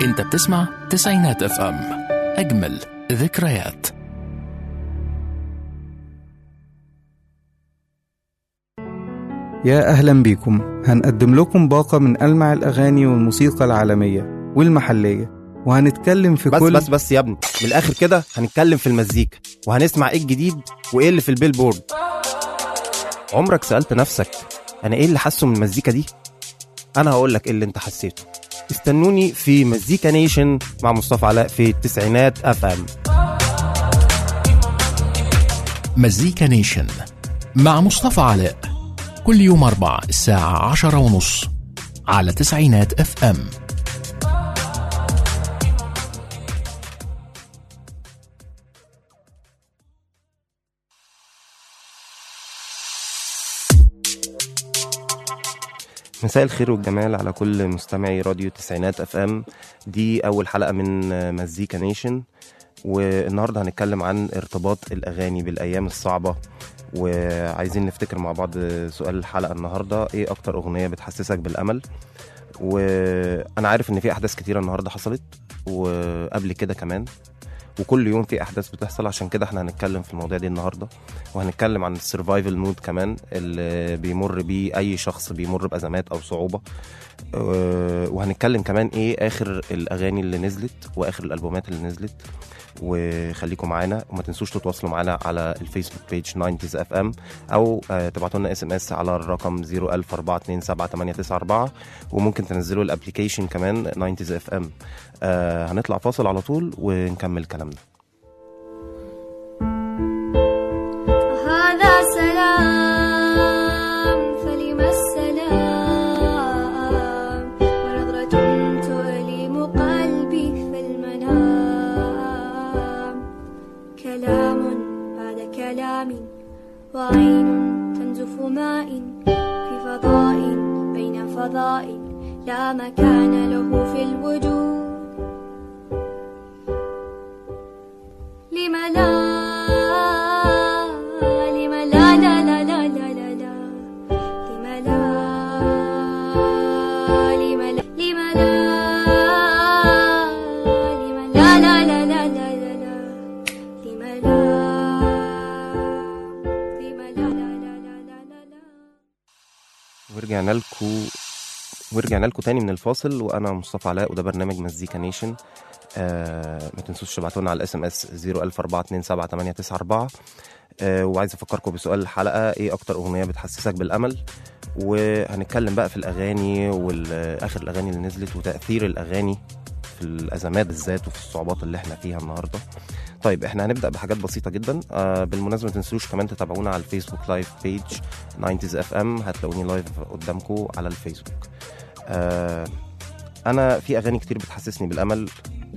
انت بتسمع تسعينات اف ام، اجمل ذكريات. يا أهلا بيكم. هنقدم لكم باقة من ألمع الأغاني والموسيقى العالمية والمحلية، وهنتكلم في بس يا ابني، من الآخر كده هنتكلم في المزيكا وهنسمع ايه الجديد وايه اللي في البيلبورد. عمرك سألت نفسك انا ايه اللي حاسه من المزيكا دي؟ انا هقولك ايه اللي انت حسيته. استنوني في مزيكا نيشن مع مصطفى علاء في التسعينات اف ام. مزيكا نيشن مع مصطفى علاء كل يوم 4 الساعة 10:30 على تسعينات اف ام. مساء الخير والجمال على كل مستمعي راديو تسعينات اف ام. دي اول حلقة من مزيكا نيشن، والنهاردة هنتكلم عن ارتباط الاغاني بالايام الصعبة، وعايزين نفتكر مع بعض سؤال الحلقة النهاردة: ايه اكتر اغنية بتحسسك بالامل؟ وانا عارف ان في احداث كتيرة النهاردة حصلت وقبل كده كمان، وكل يوم في احداث بتحصل، عشان كده احنا هنتكلم في المواضيع دي النهارده، وهنتكلم عن السرفايفل مود كمان اللي بيمر بيه اي شخص بيمر بازمات او صعوبه، وهنتكلم كمان ايه اخر الاغاني اللي نزلت واخر الالبومات اللي نزلت. وخليكم معانا، وما تنسوش تتواصلوا معانا على الفيسبوك بيج 90s اف ام، او تبعتوا لنا SMS على الرقم 010427894، وممكن تنزلوا الابليكيشن كمان 90s اف ام. هنطلع فاصل على طول ونكمل كلامنا. هذا سلام فلما السلام، ونظرة تؤلم قلبي في المنام، كلام بعد كلام وعين تنزف ماء في فضاء بين فضاء لا مكان له في الوجود. لما لا لما لا لا لا لا لا لا لا، لما لا لما لا لما لا لما لا لا لا لا لا لا، لما لا لما لا لا لا لا لا. ورجعنا لكم تاني من الفاصل، وانا مصطفى علاء، وده برنامج مزيكا نيشن. ما تنسوش تبعتونا على SMS 010427894. وعايز افكركم بسؤال الحلقه: ايه اكتر اغنيه بتحسسك بالامل؟ وهنتكلم بقى في الاغاني واخر الاغاني اللي نزلت وتاثير الاغاني في الازمات بالذات وفي الصعوبات اللي احنا فيها النهارده. طيب احنا هنبدا بحاجات بسيطه جدا. بالمناسبه ما تنسوش كمان تتابعونا على الفيسبوك لايف بيج 90s اف ام، هتلاقوني لايف قدامكم على الفيسبوك. انا في اغاني كتير بتحسسني بالامل،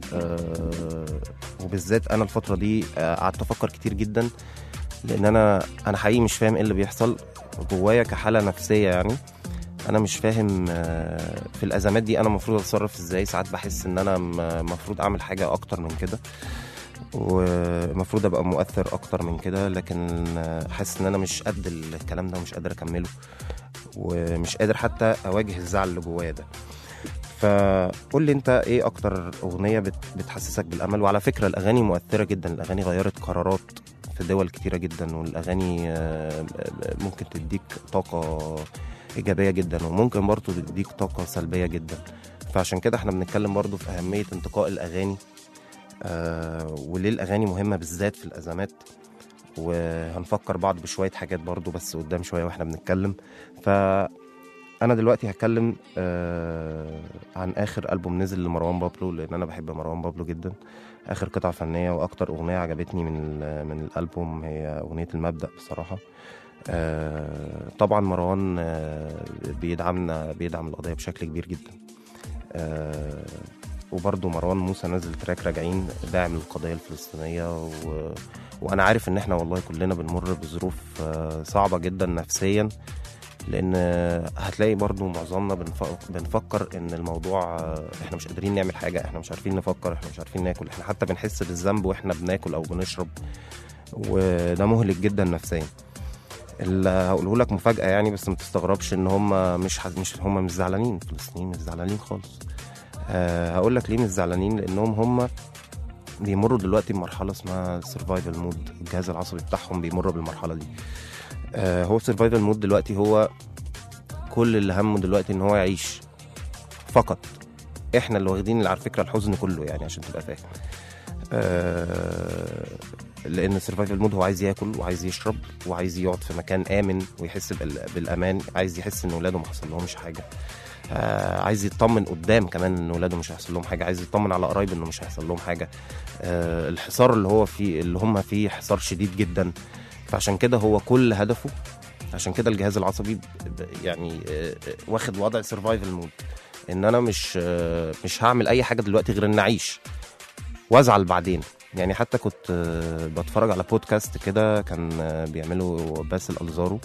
وبالذات انا الفتره دي قعدت افكر كتير جدا، لان انا حقيقي مش فاهم ايه اللي بيحصل جوايا كحاله نفسيه. يعني انا مش فاهم في الازمات دي انا المفروض اتصرف ازاي. ساعات بحس ان انا المفروض اعمل حاجه اكتر من كده، ومفروض ابقى مؤثر اكتر من كده، لكن حاسس ان انا مش قد الكلام ده ومش قادر اكمله، ومش قادر حتى اواجه الزعل اللي جوايا ده. فقول لي انت ايه اكتر اغنيه بتحسسك بالامل؟ وعلى فكره الاغاني مؤثره جدا، الاغاني غيرت قرارات في دول كتيره جدا، والاغاني ممكن تديك طاقه ايجابيه جدا، وممكن برضو تديك طاقه سلبيه جدا. فعشان كده احنا بنتكلم برضو في اهميه انتقاء الاغاني، وليه الاغاني مهمه بالذات في الازمات. وهنفكر بعض بشويه حاجات برضو بس قدام شويه واحنا بنتكلم. أنا دلوقتي هتكلم عن آخر ألبوم نزل لمروان بابلو، لأن أنا بحب مروان بابلو جدا. آخر قطعة فنية وأكتر أغنية عجبتني من الألبوم هي أغنية المبدأ بصراحة. طبعا مروان بيدعم القضية بشكل كبير جدا. وبرضو مروان موسى نزل تراك راجعين داعم للقضية الفلسطينية. وأنا عارف إن إحنا والله كلنا بنمر بظروف صعبة جدا نفسيا، لان هتلاقي برضو معظمنا بنفكر ان الموضوع احنا مش قادرين نعمل حاجة، احنا مش عارفين نفكر، احنا مش عارفين ناكل، احنا حتى بنحس بالذنب واحنا بناكل او بنشرب، وده مهلك جدا نفسيا. اللي هقوله لك مفاجأة يعني، بس ما تستغربش ان هم مش هم مش زعلانين، فلسطين مش زعلانين خالص. هقول لك ليه مش زعلانين، لانهم هم بيمروا دلوقتي بمرحله اسمها سرفايفل مود. الجهاز العصبي بتاعهم بيمر بالمرحله دي. هو سرفايفل مود دلوقتي، هو كل اللي همه دلوقتي ان هو يعيش فقط. احنا اللي واخدين على فكره الحزن كله، يعني عشان تبقى فاهم. لان السرفايفل مود هو عايز ياكل وعايز يشرب وعايز يقعد في مكان امن ويحس بالامان، عايز يحس ان ولاده ما حصل لهمش حاجه، عايز يطمن قدام كمان ان ولاده مش هيحصل لهم حاجه، عايز يطمن على قرايبه انه مش هيحصل لهم حاجه. الحصار اللي هم فيه حصار شديد جدا. فعشان كده هو كل هدفه، عشان كده الجهاز العصبي يعني واخد وضع سرفايفل مود، ان انا مش هعمل اي حاجه دلوقتي غير ان اعيش وازعل بعدين. يعني حتى كنت بتفرج على بودكاست كده كان بيعمله باسل الزارو،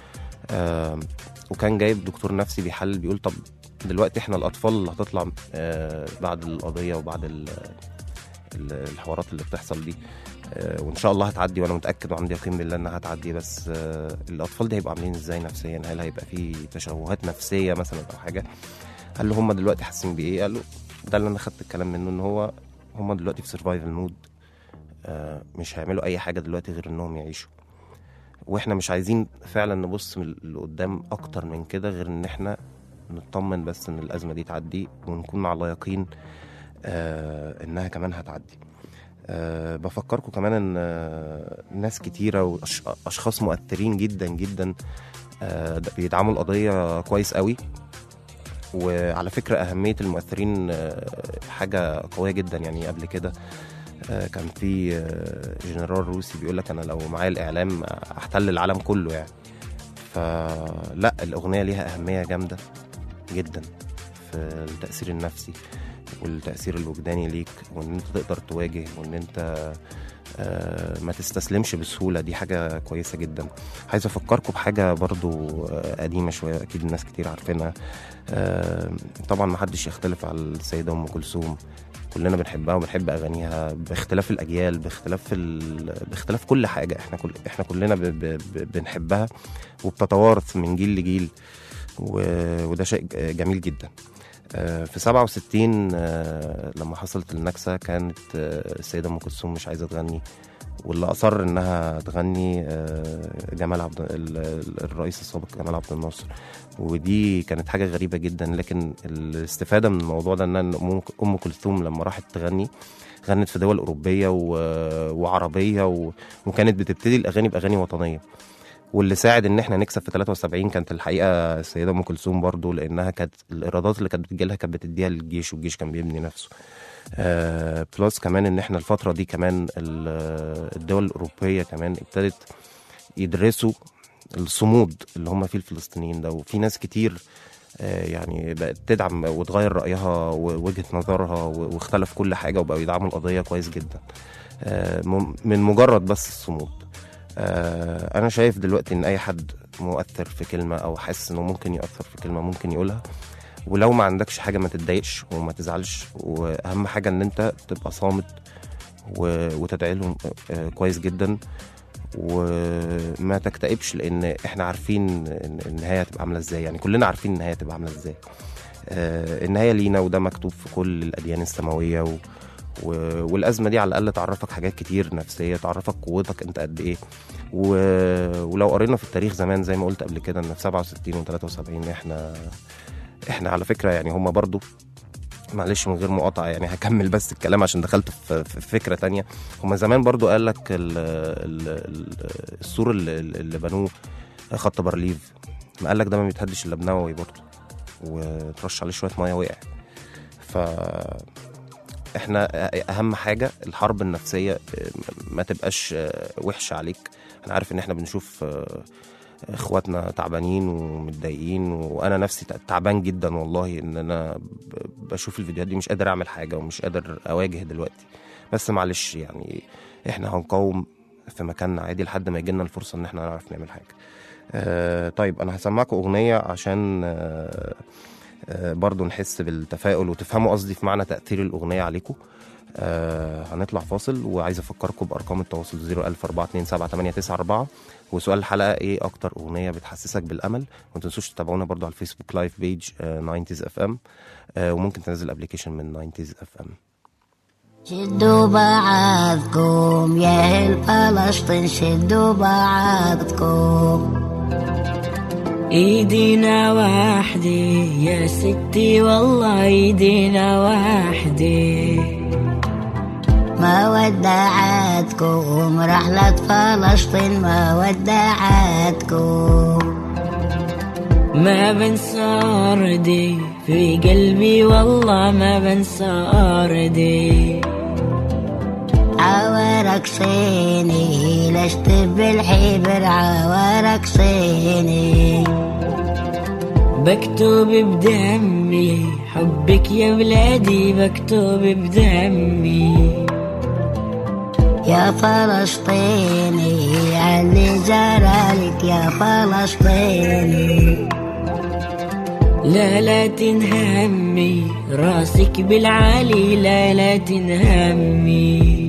وكان جايب دكتور نفسي بيحلل، بيقول طب دلوقتي احنا الاطفال اللي هتطلع بعد القضيه وبعد الحوارات اللي بتحصل دي، وان شاء الله هتعدي، وانا متاكد وعندي يقين بالله انها هتعدي، بس الاطفال دي هيبقوا عاملين ازاي نفسيا؟ هل هيبقى في تشوهات نفسيه مثلا او حاجه؟ قال له هم دلوقتي حاسين بايه؟ قال له ده اللي انا خدت الكلام منه، ان هو هم دلوقتي في سرفايفل مود، مش هيعملوا اي حاجه دلوقتي غير انهم يعيشوا. واحنا مش عايزين فعلا نبص لقدام اكتر من كده، غير ان احنا نطمن بس ان الازمه دي تعدي، ونكون على يقين انها كمان هتعدي. بفكركم كمان ان ناس كتيره واشخاص مؤثرين جدا جدا بيدعموا القضيه كويس قوي. وعلى فكره اهميه المؤثرين حاجه قويه جدا. يعني قبل كده كان في جنرال روسي بيقول لك انا لو معايا الاعلام احتل العالم كله يعني. فلا الاغنيه ليها اهميه جامده جدا في التاثير النفسي والتاثير الوجداني ليك، وان انت تقدر تواجه، وان انت ما تستسلمش بسهوله. دي حاجه كويسه جدا. عايز افكركم بحاجه برضو قديمه شويه، اكيد الناس كتير عارفينها. طبعا ما حدش يختلف على السيده ام كلثوم، كلنا بنحبها وبنحب اغانيها باختلاف الاجيال، باختلاف كل حاجه. احنا كلنا بنحبها وبتتوارث من جيل لجيل، وده شيء جميل جدا. في 67 لما حصلت النكسة كانت السيدة أم كلثوم مش عايزة تغني، واللي أصر إنها تغني الرئيس السابق جمال عبد الناصر. ودي كانت حاجة غريبة جدا، لكن الاستفادة من الموضوع ده إن أم كلثوم لما راحت تغني غنت في دول أوروبية وعربية، وكانت بتبتدي الأغاني بأغاني وطنية. واللي ساعد ان احنا نكسب في 73 كانت الحقيقه السيده ام كلثوم برضو، لانها كانت الايرادات اللي كانت بتجيلها كانت بتديها للجيش، والجيش كان بيبني نفسه. بلس كمان ان احنا الفتره دي كمان الدول الاوروبيه كمان ابتدت يدرسوا الصمود اللي هم فيه الفلسطينيين ده، وفي ناس كتير يعني بقت تدعم وتغير رايها ووجهه نظرها، واختلف كل حاجه، وبقوا يدعموا القضيه كويس جدا من مجرد بس الصمود. أنا شايف دلوقتي إن أي حد مؤثر في كلمة أو حاسس إنه ممكن يؤثر في كلمة ممكن يقولها، ولو ما عندكش حاجة ما تتضايقش وما تزعلش، وأهم حاجة إن أنت تبقى صامت وتدعي لهم كويس جدا، وما تكتئبش، لأن إحنا عارفين النهاية هتبقى عاملة إزاي. يعني كلنا عارفين النهاية هتبقى عاملة إزاي. النهاية لينا، وده مكتوب في كل الأديان السماوية. والأزمة دي على الأقل تعرفك حاجات كتير نفسية، تعرفك قوتك أنت قد إيه. ولو قرينا في التاريخ زمان زي ما قلت قبل كده، إن في 67 و73 إحنا على فكرة يعني هم برضو، معلش من غير مقاطعة يعني هكمل بس الكلام عشان دخلت في فكرة تانية. هم زمان برضو قال لك السور اللي بنوه خط بارليف، ما قال لك ده ما بيتهدش إلا بنووي برضو، وترش عليه شوية مية وقع. احنا اهم حاجة الحرب النفسية ما تبقاش وحشة عليك. انا عارف ان احنا بنشوف اخواتنا تعبانين ومتضايقين، وانا نفسي تعبان جدا والله، ان انا بشوف الفيديوهات دي مش قادر اعمل حاجة ومش قادر اواجه دلوقتي. بس معلش يعني احنا هنقاوم في مكاننا عادي لحد ما يجيلنا الفرصة ان احنا نعرف نعمل حاجة. طيب انا هسمعكم اغنية عشان برضو نحس بالتفاؤل وتفهموا قصدي في معنى تأثير الأغنية عليكم. هنطلع فاصل، وعايز أفكركم بأرقام التواصل 014278994. وسؤال الحلقة ايه أكتر أغنية بتحسسك بالأمل؟ وما تنسوش تتابعونا برضو على الفيسبوك لايف بيج 90s FM، وممكن تنزل ابليكيشن من 90s FM. شدوا بعضكم يا أهل فلسطين، شدوا بعضكم، ايدينا واحدة يا ستي والله ايدينا واحدة، ما ودعتكم رحلة فلسطين ما ودعتكم، ما بنسى أرضي في قلبي والله ما بنسى أرضي، عوارك صيني لشت بالحبر عوارك صيني، بكتب بدمي حبك يا بلادي بكتب بدمي، يا فلسطيني علي جرالك يا فلسطيني، لا تنهمي راسك بالعالي لا تنهمي.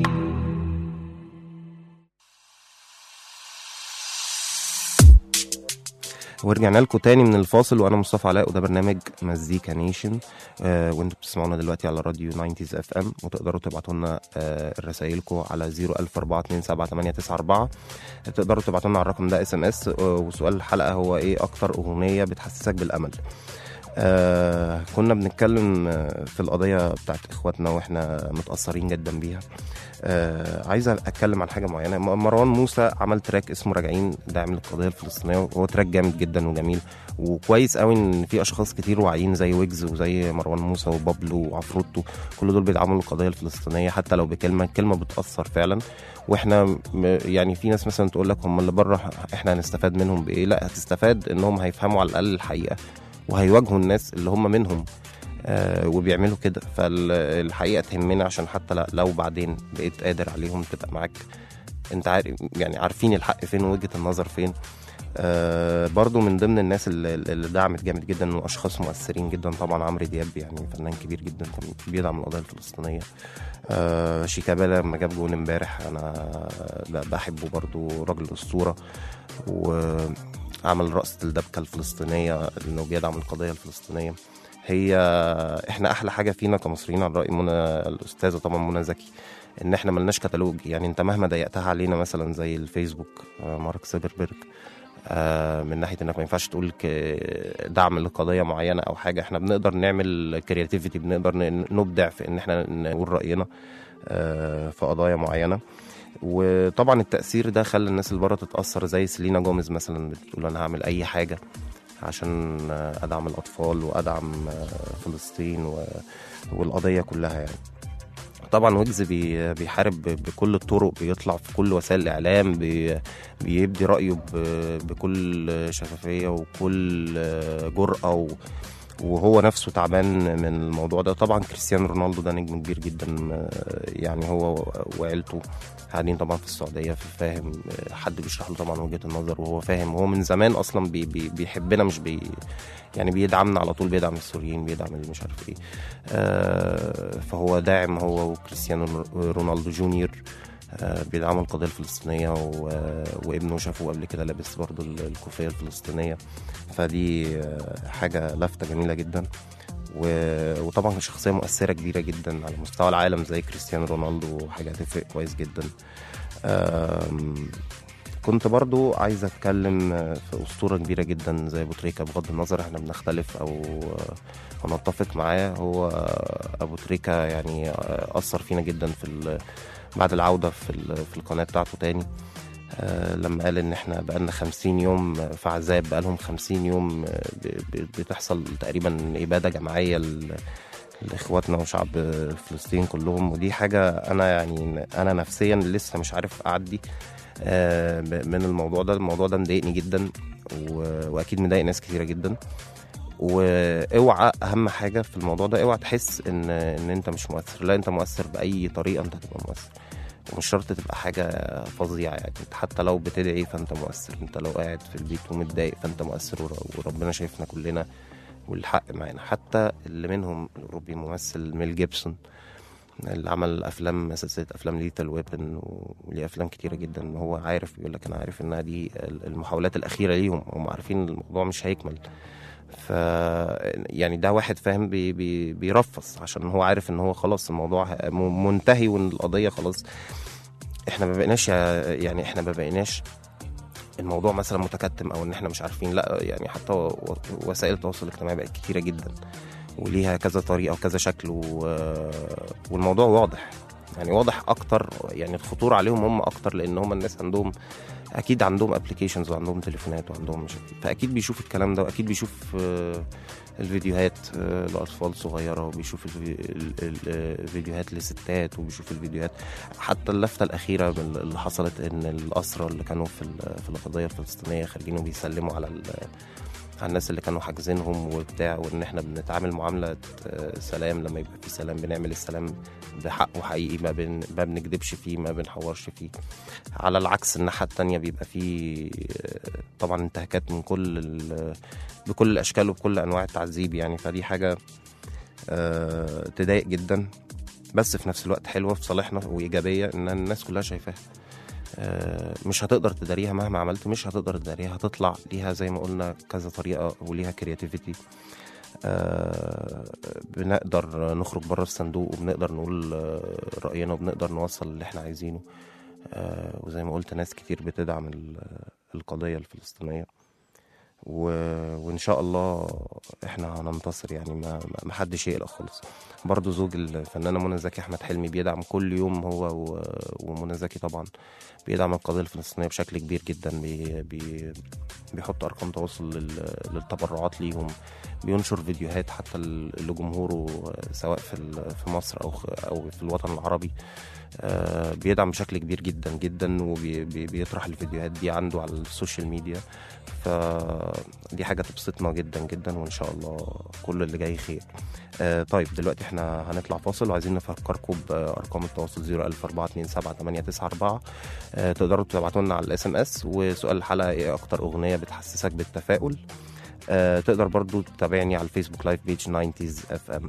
ورجعنا لكم تاني من الفاصل، وانا مصطفى علاء، وده برنامج مزيكا نيشن. وانتوا بتسمعونا دلوقتي على راديو 90s FM، وتقدروا تبعتوا لنا رسائلكم على 014278994. تقدروا تبعتوا لنا على الرقم ده SMS. وسؤال الحلقة هو ايه اكتر اغنية بتحسسك بالامل؟ كنا بنتكلم في القضية بتاعت اخواتنا واحنا متأثرين جدا بيها. عايز اتكلم عن حاجة معينة. مروان موسى عمل تراك اسمه راجعين داعم للقضية الفلسطينية، وهو تراك جامد جدا وجميل، وكويس قوي ان في اشخاص كتير واعيين زي ويجز وزي مروان موسى وبابلو وعفروتو، كل دول بيدعموا القضية الفلسطينية حتى لو بكلمة بتأثر فعلا. واحنا يعني في ناس مثلا تقول لك هم اللي بره احنا هنستفاد منهم بايه؟ لا، هتستفاد انهم هيفهموا على الاقل الحقيقة وهيواجهوا الناس اللي هم منهم وبيعملوا كده. فالحقيقة تهمنا عشان حتى لو بعدين بقيت قادر عليهم تبقى معاك انت عارف يعني عارفين الحق فين ووجهة النظر فين. برضو من ضمن الناس اللي دعمت جامد جدا واشخاص مؤثرين جدا طبعا عمرو دياب، يعني فنان كبير جدا كان بيدعم القضية الفلسطينية. شيكابالا لما جاب جون امبارح انا بحبه، برضو راجل اسطورة، وعمل رقصة الدبكة الفلسطينية انه بيدعم القضية الفلسطينية. هي احنا احلى حاجة فينا كمصريين على رأي منى الاستاذة طبعا منى زكي، ان احنا ملناش كتالوج. يعني انت مهما ضيقتها علينا مثلا زي الفيسبوك مارك زوكربيرج، من ناحيه انك ما ينفعش تقول دعم لقضيه معينه او حاجه، احنا بنقدر نعمل كرياتيفيتي، بنقدر نبدع في ان احنا نقول راينا في قضايا معينه. وطبعا التاثير ده خلى الناس اللي بره تتاثر، زي سيلينا جوميز مثلا بتقول انا هعمل اي حاجه عشان ادعم الاطفال وادعم فلسطين والقضيه كلها. يعني طبعا ويجز بيحارب بكل الطرق، بيطلع في كل وسائل الاعلام، بيبدي رايه بكل شفافيه وكل جرأه، وهو نفسه تعبان من الموضوع ده. طبعا كريستيانو رونالدو ده نجم كبير جدا، يعني هو وعيلته قاعدين طبعا في السعوديه، فاهم حد بيشرح له طبعا وجهه النظر، وهو فاهم، وهو من زمان اصلا بيحبنا، مش يعني بيدعمنا على طول، بيدعم السوريين، بيدعم اللي مش عارف ايه. فهو داعم، هو وكريستيانو رونالدو جونيور بيدعموا القضية الفلسطينية، وابنه شافوه قبل كده لابس برضو الكوفية الفلسطينية، فدي حاجة لفتة جميلة جدا. وطبعا شخصية مؤثرة كبيرة جدا على مستوى العالم زي كريستيانو رونالدو، حاجة هتفرق كويس جدا. كنت برضو عايز اتكلم في أسطورة كبيرة جدا زي أبو تريكة، بغض النظر احنا بنختلف او نتفق معاه. هو أبو تريكة يعني أثر فينا جدا بعد العودة في القناة بتاعته تاني، لما قال ان احنا بقالنا 50 يوم في عذاب، بقالهم 50 يوم بتحصل تقريبا إبادة جماعية لإخواتنا وشعب فلسطين كلهم. ودي حاجة أنا نفسيا لسه مش عارف أعدي من الموضوع ده. الموضوع ده مضايقني جدا، وأكيد مضايق ناس كتيرة جدا. واوعى اهم حاجه في الموضوع ده، اوعى تحس ان انت مش مؤثر. لا، انت مؤثر باي طريقه، انت هتبقى مؤثر، ومش شرط تبقى حاجه فظيعه. يعني انت حتى لو بتدعي فانت مؤثر، انت لو قاعد في البيت ومتضايق فانت مؤثر، وربنا شايفنا كلنا والحق معانا. حتى اللي منهم الأوروبي ممثل ميل جيبسون اللي عمل أفلام سلسلة أفلام ليتل ويبن وليه أفلام كتيرة جدا، هو عارف، بيقول لك أنا عارف إنها دي المحاولات الأخيرة ليهم، هم عارفين الموضوع مش هيكمل. ف يعني ده واحد فاهم بيرفص عشان هو عارف إن هو خلاص الموضوع منتهي وإن القضية خلاص. إحنا ما بقيناش الموضوع مثلا متكتم او ان احنا مش عارفين، لا يعني حتى وسائل التواصل الاجتماعي بقت كتيره جدا وليها كذا طريقه وكذا شكل والموضوع واضح، يعني واضح اكتر، يعني الخطوره عليهم هم اكتر لان هم الناس عندهم اكيد عندهم ابلكيشنز وعندهم تليفونات وعندهم مش، فاكيد بيشوف الكلام ده واكيد بيشوف الفيديوهات لأطفال صغيرة وبيشوف الفيديوهات لستات وبيشوف الفيديوهات. حتى اللفتة الأخيرة اللي حصلت إن الأسرى اللي كانوا في القضية الفلسطينية خارجين وبيسلموا على الناس اللي كانوا حاجزينهم وبتاع، وإن إحنا بنتعامل معاملة سلام، لما يبقى في سلام بنعمل السلام بحقه حقيقي، ما بنكدبش فيه، ما بنحورش فيه. على العكس الناحية التانية بيبقى فيه طبعا انتهاكات من بكل الأشكال وبكل أنواع التعذيب يعني. فدي حاجة تضايق جدا، بس في نفس الوقت حلوة في صالحنا وإيجابية إن الناس كلها شايفاها. مش هتقدر تداريها مهما عملت، مش هتقدر تداريها، هتطلع ليها زي ما قلنا كذا طريقة وليها كرياتيفيتي. بنقدر نخرج بره الصندوق وبنقدر نقول رأينا وبنقدر نوصل اللي احنا عايزينه. وزي ما قلت ناس كتير بتدعم القضية الفلسطينية، وإن شاء الله إحنا هننتصر يعني. ما حدش يقلق خالص. برضو زوج الفنانة منى زكي أحمد حلمي بيدعم كل يوم، هو ومنى زكي طبعا بيدعم القضية الفلسطينية بشكل كبير جدا. بيحط أرقام تواصل للتبرعات ليهم، بينشر فيديوهات حتى لجمهوره سواء في مصر أو في الوطن العربي. بيدعم بشكل كبير جدا جدا، وبيطرح الفيديوهات دي عنده على السوشيال ميديا. فدي حاجة تبسطنا جدا جدا، وإن شاء الله كل اللي جاي خير. طيب دلوقتي احنا هنطلع فاصل، وعايزين نفكركم بأرقام التواصل 014278994. تقدروا تبعتوا لنا على SMS، وسؤال الحلقة ايه أكتر أغنية بتحسسك بالتفاؤل. تقدر برضو تتابعني على الفيسبوك لايف بيج 90s FM.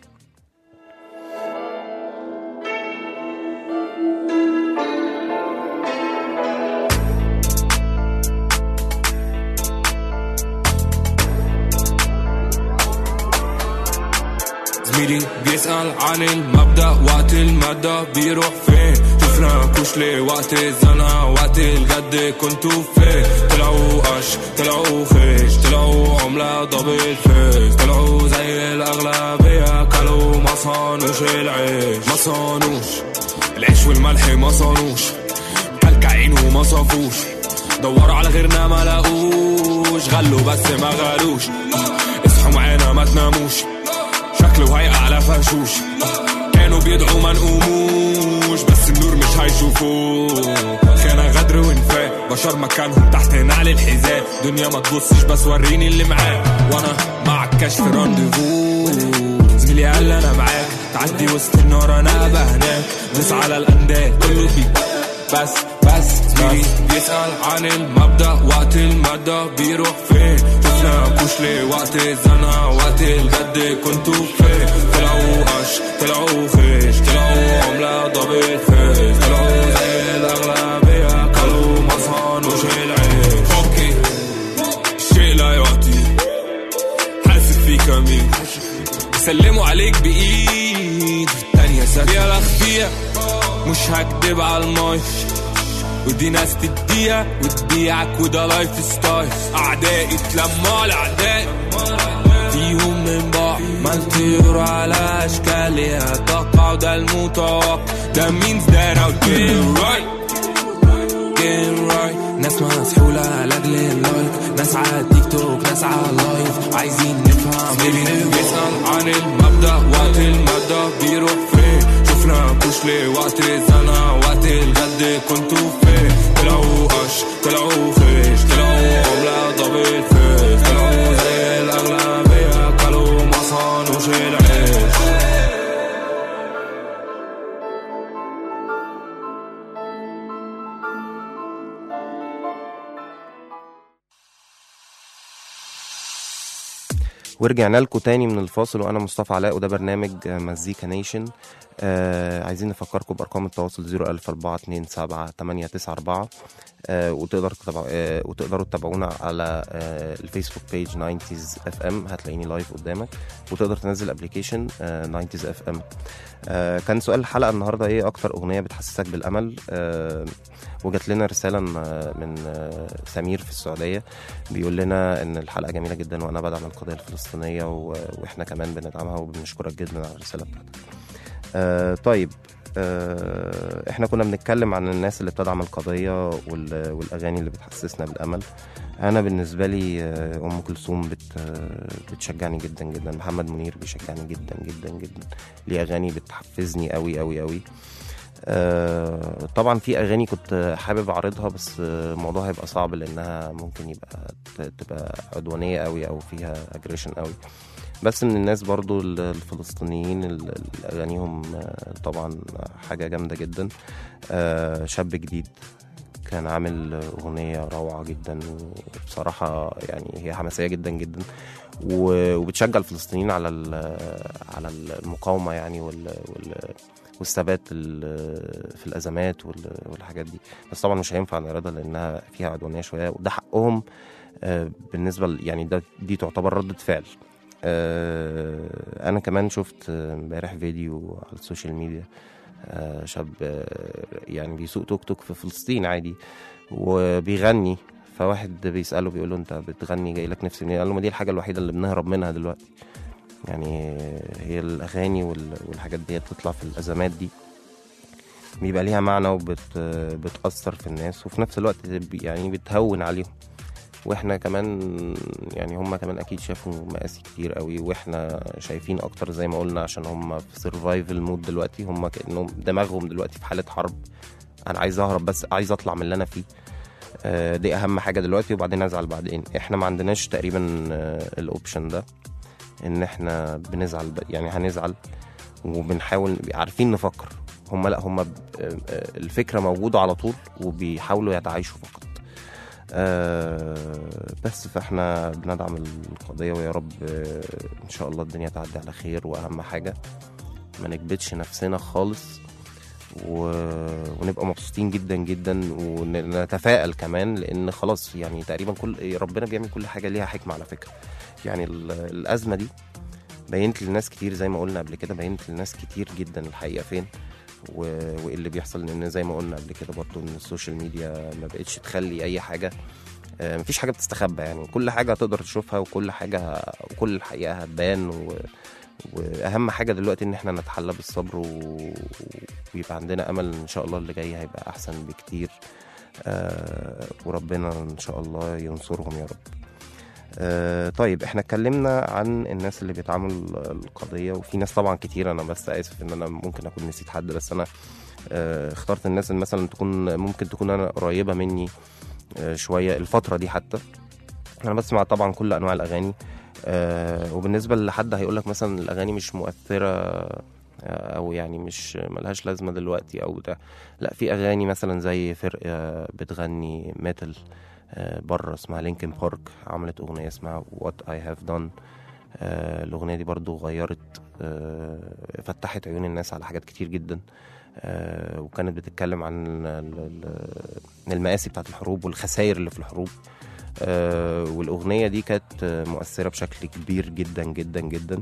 زميلي بيسأل عن المبدأ وقت المادة بيروح فين؟ شفنا كشلي وقت الزنقة وقت الجد كنتوا فين؟ طلعوا قش، طلعوا خيش، طلعوا عملة دبل فيس، طلعوا زي الأغلبية كلوا ما صانوش العيش، ما صانوش العيش والملح، ما صانوش كلكعين وما صافوش، دوروا على غيرنا ما لاقوش، غلوا بس ما غلوش، اصحوا معانا ما تناموش، شكله هيقع على فرشوش، كانوا بيدعوا ما نقوموش بس النور مش هيشوفوه، كان غدر وانفاق بشر مكانهم تحت نعل الحذاء، دنيا ما تبصش بس وريني اللي معاك، وانا مع الكشف رانديفو، زميلي قال انا معاك، تعدي وسط النار انا ابقى هناك، نس على الانداد كله بيك بس زميلي بيسأل عن المبدأ وقت المادة بيروح فين؟ شفنا كشلي وقت الزنقة وقت الجد كنتوا فين؟ طلعوا قش، طلعوا خيش، طلعوا عملة دبل فيس، طلعوا زي الأغلبية كلوا ما صانوش العيش. اوكي الشيء لا يعطي، حاسب فيك مين يسلموا عليك بإيد التانية ساتية الأخفية، مش هكدب على المايك، ودي ناس تديها وتبيعك وده لايف ستايل، أعدائي اتلموا على أعدائي فيهم من بعض، ما نطير على أشكالها تقع وده المتوقع، ده means that I'll get right ناس مسحولة لأجل اللايك، ناس على التيك توك، ناس على اللايف، عايزين نفهم بيسأل عن المبدأ وقت المادة بيروح فين؟ شفنا كشلي وقت الزنقة وقت الجد كنتوا فين؟ طلعوا قش، طلعوا خيش، طلعوا عملة دبل فيس، طلعوا زي الأغلبية كلوا ما صانوش العيش. ورجعنا لكم تاني من الفاصل، وانا مصطفى علاء، وده برنامج مزيكا نيشن. عايزين نفكركم بارقام التواصل 004278994. وتقدروا تتابعونا على الفيسبوك بيج 90s FM، هتلاقيني لايف قدامك، وتقدر تنزل ابلكيشن 90s FM. كان سؤال الحلقه النهارده ايه اكتر اغنيه بتحسسك بالامل؟ وجات لنا رساله من سمير في السعوديه بيقول لنا ان الحلقه جميله جدا وانا بدعم القضيه الفلسطينيه واحنا كمان بندعمها وبنشكرك جدا على الرساله بتاعتك. طيب، احنا كنا بنتكلم عن الناس اللي بتدعم القضيه والاغاني اللي بتحسسنا بالامل. انا بالنسبه لي ام كلثوم بتشجعني جدا جدا، محمد منير بيشجعني جدا جدا جدا، ليه اغاني بتحفزني قوي قوي قوي. طبعا في اغاني كنت حابب اعرضها بس الموضوع هيبقى صعب لانها ممكن تبقى عدوانيه قوي او فيها اجريشن قوي. بس من الناس برضو الفلسطينيين اللي اغانيهم طبعا حاجه جامده جدا. شاب جديد كان عامل اغنيه روعه جدا، وبصراحه يعني هي حماسيه جدا جدا، وبتشجع الفلسطينيين على المقاومه يعني والثبات في الازمات والحاجات دي. بس طبعا مش هينفع نعرضها لانها فيها عدوانيه شويه، وده حقهم بالنسبه يعني دي تعتبر ردة فعل. انا كمان شفت امبارح فيديو على السوشيال ميديا، شاب يعني بيسوق توك توك في فلسطين عادي وبيغني، فواحد بيسأله بيقول له انت بتغني جاي لك نفسي منين؟ قال له ما دي الحاجه الوحيده اللي بنهرب منها دلوقتي، يعني هي الاغاني والحاجات دي بتطلع في الازمات دي بيبقى ليها معنى وبتأثر في الناس، وفي نفس الوقت يعني بتهون عليهم. واحنا كمان يعني هم كمان اكيد شافوا مقاسي كتير قوي، واحنا شايفين اكتر زي ما قلنا عشان هم في سرفايفل مود دلوقتي، هم كأنهم دماغهم دلوقتي في حالة حرب. انا عايز اهرب، بس عايز اطلع من اللي انا فيه، دي اهم حاجة دلوقتي، وبعدين ازعل بعدين. احنا ما عندناش تقريبا الاوبشن ده ان احنا بنزعل، يعني هنزعل وبنحاول عارفين نفكر. هم لا، هم الفكرة موجودة على طول وبيحاولوا يتعايشوا فقط. بس فاحنا بندعم القضية، ويا رب ان شاء الله الدنيا تعدي على خير. واهم حاجة ما نكبتش نفسنا خالص، ونبقى مبسوطين جدا جدا، ونتفائل كمان، لان خلاص يعني تقريبا ربنا بيعمل كل حاجة ليها حكمة على فكرة. يعني الأزمة دي بينت للناس كتير زي ما قلنا قبل كده، بينت للناس كتير جدا الحقيقة فين وايه اللي بيحصل. لان زي ما قلنا قبل كده برضو ان السوشيال ميديا ما بقتش تخلي اي حاجه، مفيش حاجه بتستخبى، يعني كل حاجه هتقدر تشوفها، وكل الحقيقه هتبان. واهم حاجه دلوقتي ان احنا نتحلى بالصبر ويبقى عندنا امل ان شاء الله اللي جاي هيبقى احسن بكتير. وربنا ان شاء الله ينصرهم يا رب. طيب، احنا اتكلمنا عن الناس اللي بيتعاملوا القضية، وفي ناس طبعا كتير، انا بس اسف ان انا ممكن اكون نسيت حد، بس انا اخترت الناس اللي مثلا ممكن تكون انا قريبة مني شوية الفترة دي. حتى انا بسمع طبعا كل انواع الاغاني، وبالنسبة لحد هيقولك مثلا الاغاني مش مؤثرة او يعني مش ملهاش لازمة دلوقتي او ده، لا، في اغاني مثلا زي فرقة بتغني ميتال بره اسمها لينكن بارك، عملت اغنيه اسمها What I Have Done. الاغنيه دي برضو غيرت، فتحت عيون الناس على حاجات كتير جدا، وكانت بتتكلم عن المآسي بتاعت الحروب والخسائر اللي في الحروب. والاغنيه دي كانت مؤثره بشكل كبير جدا جدا جدا.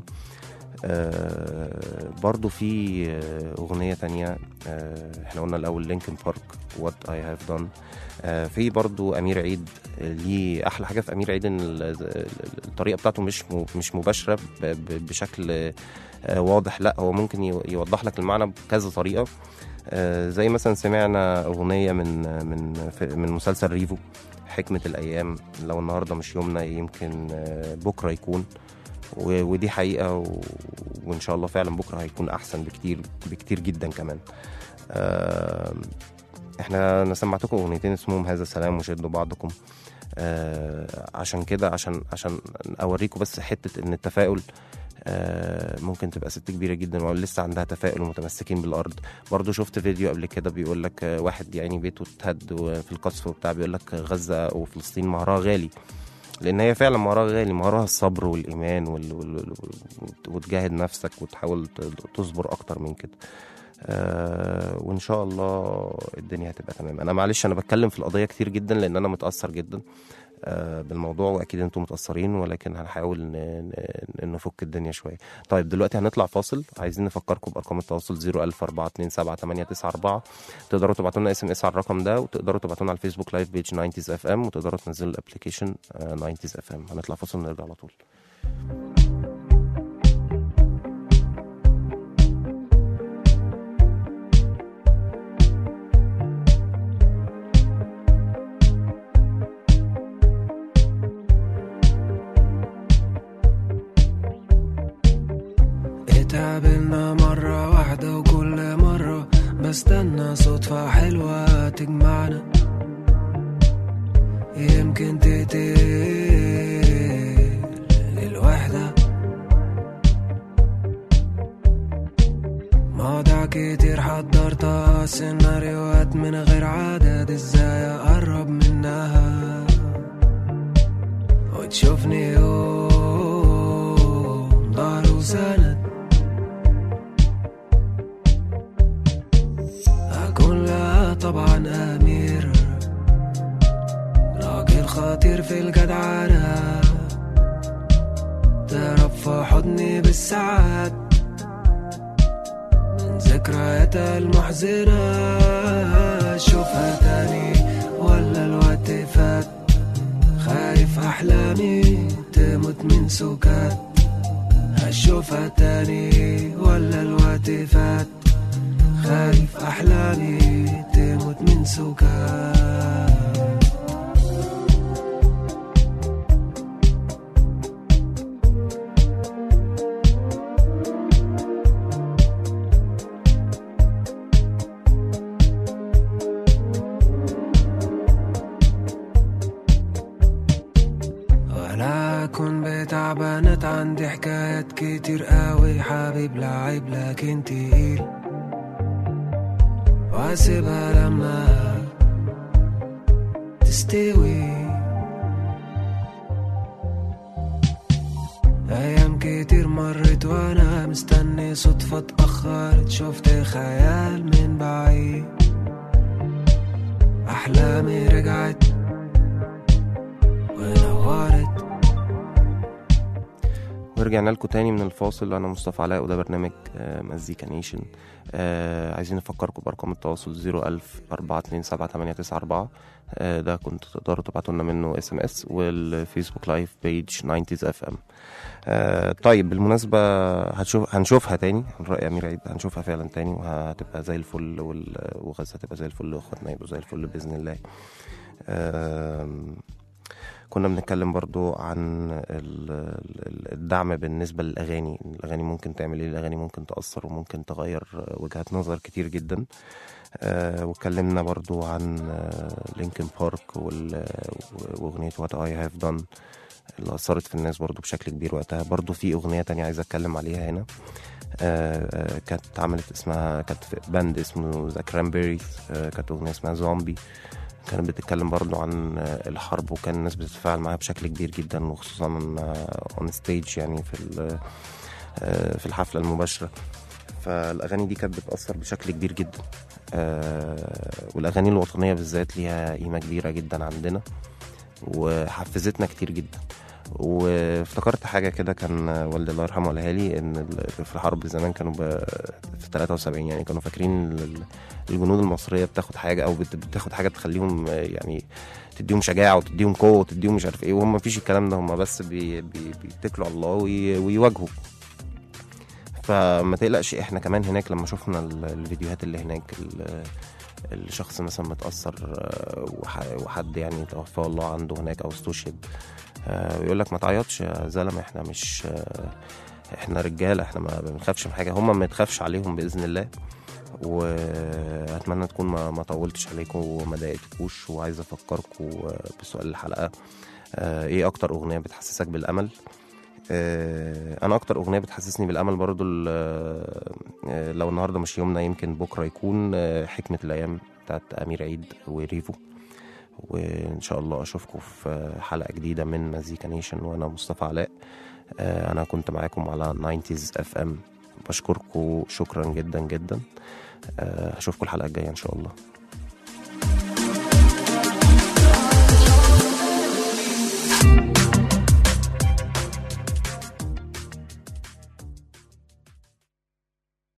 برضو في أغنية تانية، احنا قلنا الأول لينكن بارك What I Have Done. في برضو أمير عيد، ليه أحلى حاجة في أمير عيد إن الطريقة بتاعته مش مباشرة بشكل واضح، لا، هو ممكن يوضح لك المعنى بكذا طريقة. زي مثلا سمعنا أغنية من مسلسل ريفو، حكمة الأيام، لو النهاردة مش يومنا يمكن بكرة يكون، ودي حقيقة، وإن شاء الله فعلا بكرة هيكون أحسن بكتير جدا كمان. احنا سمعتكم أغنيتين اسمهم هذا السلام وشدوا بعضكم، عشان كده عشان أوريكم بس حتة إن التفاؤل ممكن تبقى ست كبيرة جدا ولسه عندها تفاؤل ومتمسكين بالأرض. برضو شفت فيديو قبل كده بيقول لك واحد يعني بيته اتهد في القصف وبتاع، بيقول لك غزة وفلسطين مهرها غالي، لان هي فعلا مهاره غالي، مهارها الصبر والايمان وتجاهد نفسك وتحاول تصبر اكتر من كده. وان شاء الله الدنيا هتبقى تمام. انا معلش انا بتكلم في القضيه كتير جدا لان انا متاثر جدا بالموضوع، واكيد انتم متاثرين، ولكن هنحاول نفك الدنيا شويه. طيب دلوقتي هنطلع فاصل. عايزين نفكركم بارقام التواصل 014278894. تقدروا تبعتوا لنا SMS على الرقم ده، وتقدروا تبعتوا لنا على الفيسبوك لايف بيج 90s اف ام، وتقدروا تنزلوا الابلكيشن 90s اف ام. هنطلع فاصل ونرجع على طول. اتقابلنا مرة واحدة وكل مرة بستنى صدفة حلوة تجمعنا، يمكن تقتل الوحدة. مواضيع كتير حضرتها، سيناريوهات من غير عدد، ازاي اقرب منها وتشوفني يوم ظهر وسند. أكون لها طبعا أمير، راجل خطير في الجدعنة، تهرب في حضني بالساعات من ذكرياتها المحزنة. أشوفها تاني ولا الوقت فات، خايف أحلامي تموت من سكات. أشوفها تاني ولا الوقت فات، خايف أحلامي تموت من سكات. وأنا أكون بتعبانات، عندي حكايات كتير قوي، حبيب لعيب لكن تقيل، واسيبها لما تستوي. ايام كتير مرت وانا مستني صدفة اتأخرت، شفت خيال من بعيد، احلامي رجعت ونورت. ورجعنا لكم تاني من الفاصل. انا مصطفى علاء وده برنامج مزيكا نيشن. عايزين نفكركم بارقام التواصل 014278894. ده كنت تقدروا تبعتوا لنا منه SMS، والفيسبوك لايف بيج 90s اف ام. طيب بالمناسبة هنشوفها تاني، رأي أمير عيد هنشوفها فعلا تاني، وهتبقى زي الفل، وغزة هتبقى زي الفل، واخواتنا يبقوا زي الفل بإذن الله. كنا بنتكلم برضو عن الدعم بالنسبة للأغاني. الأغاني ممكن تعمل ايه، الأغاني ممكن تأثر وممكن تغير وجهات نظر كتير جدا. واتكلمنا برضو عن لينكن بارك واغنية What I Have Done اللي أثرت في الناس برضو بشكل كبير وقتها. برضو في أغنية تانية عايز أتكلم عليها هنا، كانت عملت اسمها، كانت في باند اسمه ذا كرانبيريز، كانت أغنية اسمها زومبي، كانت بتتكلم برضو عن الحرب، وكان الناس بتتفاعل معاها بشكل كبير جدا، وخصوصا اون ستيج يعني في الحفلة المباشرة. فالأغاني دي كانت بتأثر بشكل كبير جدا، والأغاني الوطنية بالذات ليها قيمة كبيرة جدا عندنا، وحفزتنا كتير جدا. وافتكرت حاجة كده، كان والدي الله يرحمه قالها لي، ان في الحرب زمان كانوا في 73 يعني كانوا فاكرين الجنود المصرية بتاخد حاجة او بتاخد حاجة تخليهم يعني تديهم شجاعة وتديهم قوة وتديهم مش عارف ايه، وهم مفيش الكلام ده، هم بس بيتكلوا على الله ويواجهوا. فما تقلقش، احنا كمان هناك لما شفنا الفيديوهات اللي هناك، الشخص مثلا متأثر وحد يعني توفى الله عنده هناك او استشهد، ويقول لك ما تعيطش يا زلمه، احنا مش احنا رجاله، احنا ما بنخافش من حاجه، هم ما تخافش عليهم باذن الله. واتمنى تكون ما طولتش عليكم وما ضايقتكوش. وعايز افكركم بسؤال الحلقه، ايه اكتر اغنيه بتحسسك بالامل؟ انا اكتر اغنيه بتحسسني بالامل برضو لو النهارده مش يومنا يمكن بكره يكون حكمه الايام بتاعت امير عيد وريفو. وإن شاء الله أشوفكم في حلقة جديدة من مزيكا نيشن. وأنا مصطفى علاء، أنا كنت معاكم على 90s FM. بشكركم شكرا جدا جدا. أشوفكم الحلقة الجاية إن شاء الله.